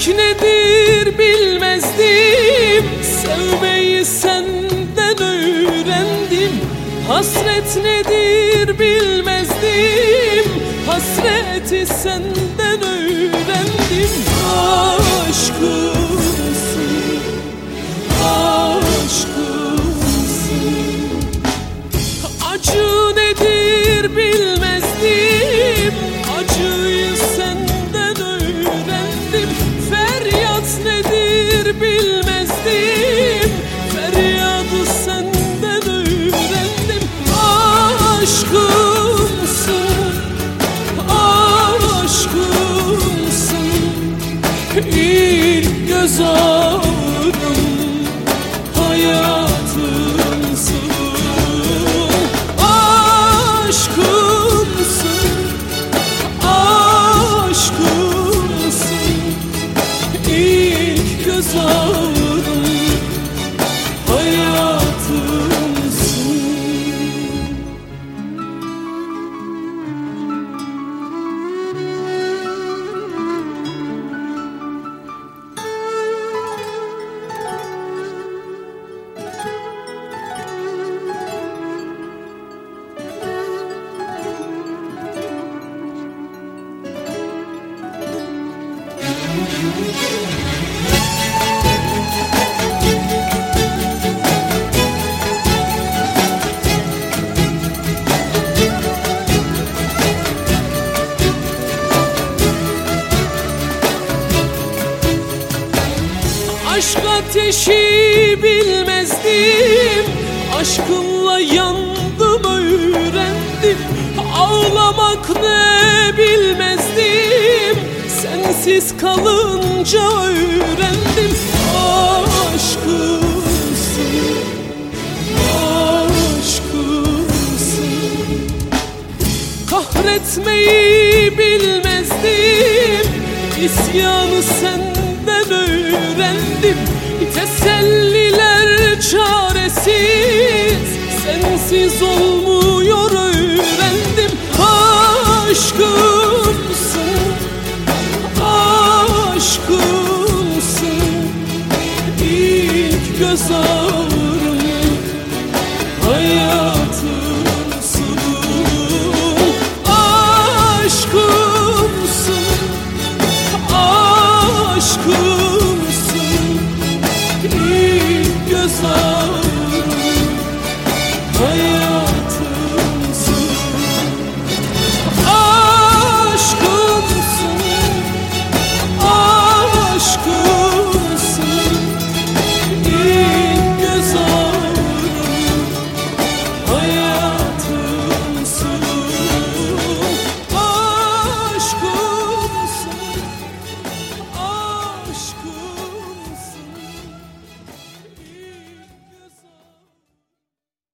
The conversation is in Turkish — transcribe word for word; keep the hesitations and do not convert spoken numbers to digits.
nedir bilmezdim, sevmeyi senden öğrendim. Hasret nedir bilmezdim, hasreti senden öğrendim. Aşkımsın, aşkımsın. Acı nedir bilmezdim, acıyı senden öğrendim. Feryat nedir bilmezdim, feryadı senden öğrendim. Aşkımsın, aşkımsın. İlk göz ağrım hayatımsın. Aşkımsın, aşkımsın. İlk göz ağrım hayatımsın. Aşk ateşi bilmezdim, aşkınla yandım öğrendim. Ağlamak ne bilmezdim, sensiz kalınca öğrendim. Aşkımsın, aşkımsın. Kahretmeyi bilmezdim, isyanı senden öğrendim. Teselliler çaresiz, sensiz olmuyor öğrendim. Aşkım